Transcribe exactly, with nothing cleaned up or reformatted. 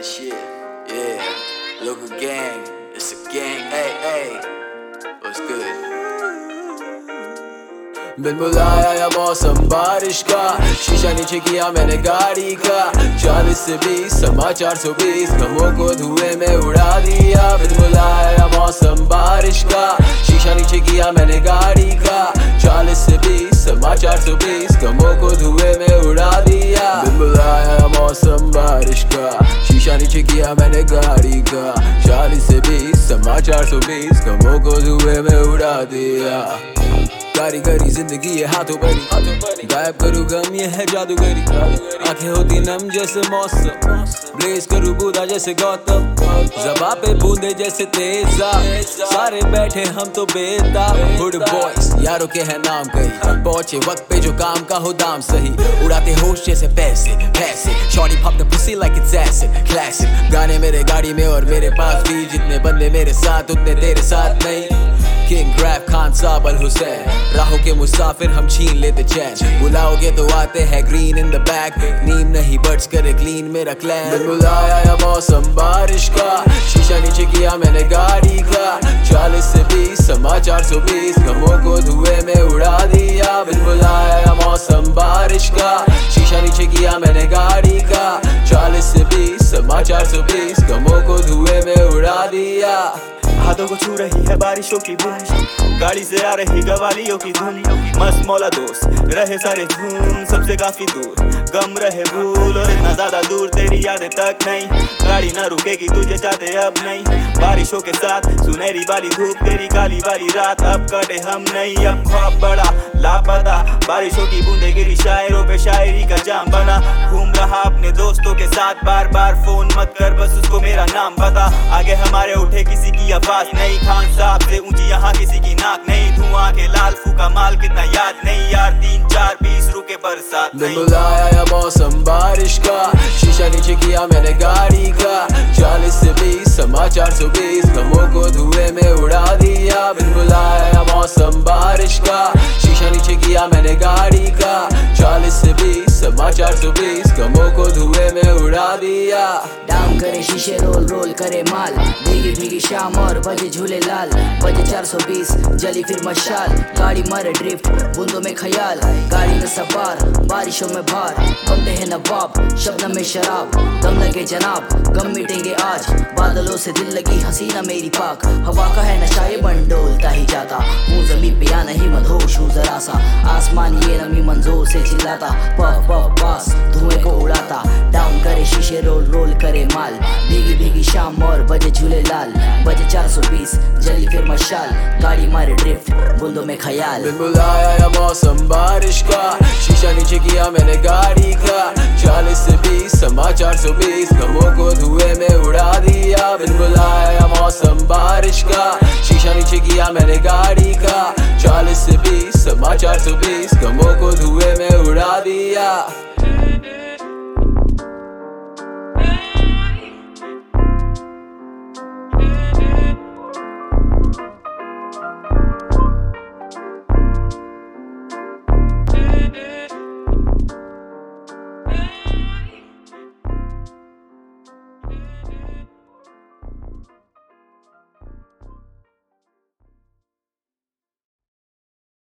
that shit. Yeah, local gang, it's a gang. Hey, hey, what's good? बिन बुलाया या मौसम बारिश का, शीशा नीचे किया मैंने गाड़ी का। चालीस से बीस समाचार सौ बीस गमों को धुएं में उड़ा दिया। बिन बुलाया या मौसम बारिश का, शीशा नीचे किया मैंने गाड़ी का। चालीस से बीस समाचार सौ बीस गमों को धुएं में उड़ा दिया। बिन बुलाया या मौसम बारिश का, शीशा नीचे किया मैंने गाड़ी का। चालीस से बीस समाचार सौ बीस गमों को धुएं में उड़ा दिया। कारीगरी जिंदगी ये हाथों भरी, गायब करूँ गम ये है जादूगरी। आंखें होती नम जैसे मौसम, ब्लेज करूँ बूंदा जैसे गौतम। ज़बां पे बूंदे जैसे तेजा, सारे बैठे हम तो बेताब। हुड बॉयज यारों के हैं नाम कई, पहुंचे वक्त पे जो काम का हो दाम सही। उड़ाते होश जैसे पैसे पैसे, shorty pop the pussy like it's acid classic. गाने मेरे गाड़ी में और मेरे पास भी, जितने बंदे मेरे साथ उतने तेरे साथ नहीं। किंग ग्रैफ खान साहब अल हुसैन, राहों के मुसाफिर हम छीन लेते चैन। बुलाओगे तो आते हैं ग्रीन इन द बैक, नीम नहीं बर्ड्स करे क्लीन मेरा क्लैन। बिन बुलाया या मौसम बारिश का, शीशा नीचे किया मैंने गाड़ी का। चालीस से बीस समाचार सौ बीस गमों को धुएं में उड़ा दिया। बिन बुलाया या मौसम बारिश का, शीशा नीचे किया मैंने गाड़ी का। चालीस से बीस समाचार सौ बीस गमों को धुएं में उड़ा दिया। हाथों को छू रही है बारिशों की बूंद, गाड़ी से आ रही गवालियों की धुन। मस्त मौला दोस्त रहे सारे धूम, सबसे काफी दूर गम रहे भूल। और इतना ज्यादा दूर तेरी यादें तक नहीं, गाड़ी ना रुकेगी तुझे चाहते अब नहीं। बारिशों के साथ सुनहरी वाली धूप, तेरी काली वाली रात अब कटे हम नहीं। अब ख्वाब बड़ा लापता, बारिशों की बूंदे गिरी शायरों पे शायरी का जाम बना। घूम रहा अपने दोस्तों के साथ, बार बार फोन मत कर बस उसको मेरा नाम पता। आगे हमारे उठे किसी की आवाज नहीं, खान साहब से ऊंची यहाँ किसी की नाक नहीं। धुआं के लाल फूका माल कितना याद नहीं यार, तीन चार बीस रुके बरसात नहीं। बिन बुलाया या मौसम बारिश का, शीशा नीचे किया मैंने गाड़ी का। चालीस से बीस समाचार सौ बीस गमों को धुएं में उड़ा दिया। बिन बुलाया या मौसम बारिश का, शीशा नीचे किया मैंने गाड़ी का। चालीस से बीस समाचार सौ बीस गमों को धुएं में उड़ा दिया। डाउन करे शीशे रोल रोल करे माल, भीगी भीगी शाम और बजे झूले लाल। बजे चार सौ बीस जली फिर मशाल, गाड़ी मारे ड्रिफ्ट बूंदों में ख्याल। गाड़ी में सवार बारिशों में भार, बनते हैं नवाब शबनम में शराब। दम लगे जनाब गम मिटेंगे आज, बादलों से दिल लगी हसीना मेरी पाक। हवा का है नशा ये बंडोलता ही जाता, हूँ जमीन पे या नहीं मदहोश हूँ जरा सा। आसमान ये नमी मंजूर से चिल्लाता, पफ पफ बास धुएं को उड़ाता। डाउन करे शीशे रोल रोल करे माल, भीगी भीगी शाम और बजे झूले लाल। बजे चार सौ बीस जली फिर मशाल, गाड़ी मारे ड्रिफ्ट बूंदों में ख्याल। बिन बुलाया या मौसम बारिश का, शीशा नीचे किया मैंने गाड़ी का। चालीस से बीस समाचार सौ बीस गमों को धुएं में उड़ा दिया। बिन बुलाया या मौसम बारिश का, शीशा नीचे किया मैंने गाड़ी का। चालीस से बीस समाचार सौ बीस गमों को धुएं में उड़ा दिया।